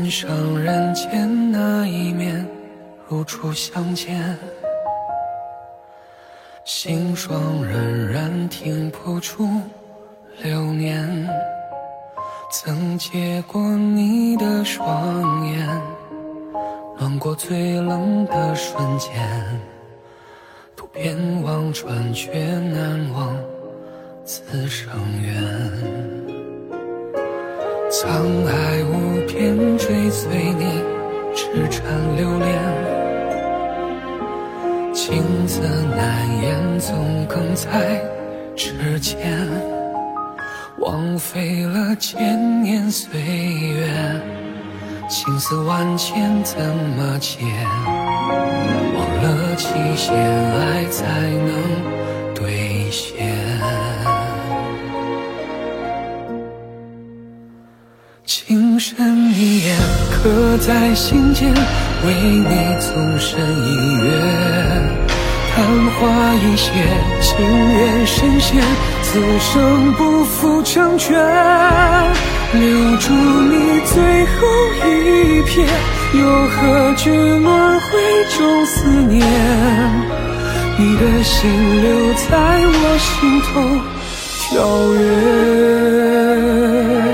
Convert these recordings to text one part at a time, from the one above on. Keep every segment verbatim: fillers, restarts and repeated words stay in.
欣赏人间那一面，如初相见。心霜仍然听不出流年，曾接过你的双眼，暖过最冷的瞬间。渡边望穿却难忘此生缘。沧海无边追随你，痴缠留恋。情字难言，总哽在指尖。枉费了千年岁月，情丝万千怎么解？忘了期限，爱才能兑现。情深一眼，刻在心间，为你纵身一跃。昙花一现，情缘深陷，此生不负成全。留住你最后一瞥，又何惧轮回中思念？你的心留在我心头跳跃。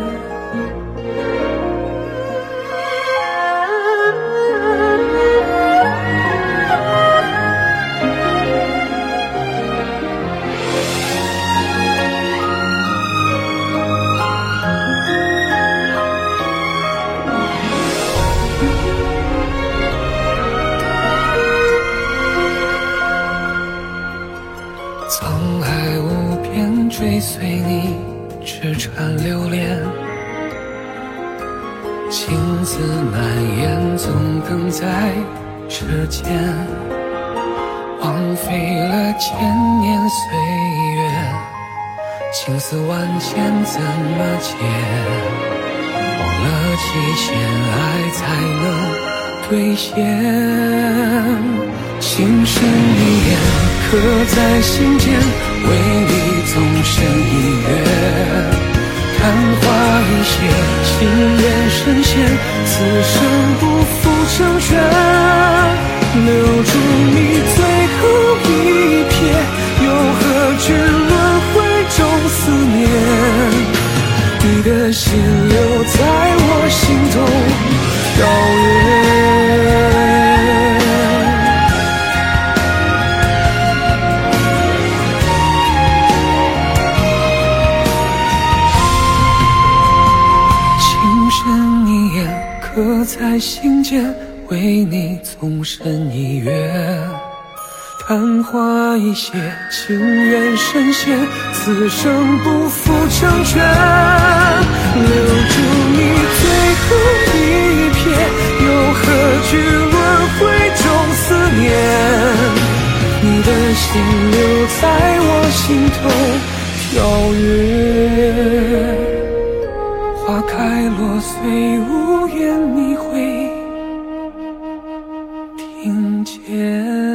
沧海无边追随你，痴缠留恋。情字难言，总哽在指尖。枉费了千年岁月，情丝万千怎么解？忘了期限，爱才能兑现。情深一眼，刻在心间，为你纵身一跃。昙花一现，情缘深陷，此生不负成全。留住你最后一瞥，又何惧轮回中思念？你的心留在我心头跳跃。刻在心间，为你纵身一跃。昙花一现，情缘深陷，此生不负成全。留住你最后一瞥，又何惧轮回中思念？你的心留在我心头跳跃。花开落碎无言，你会听见。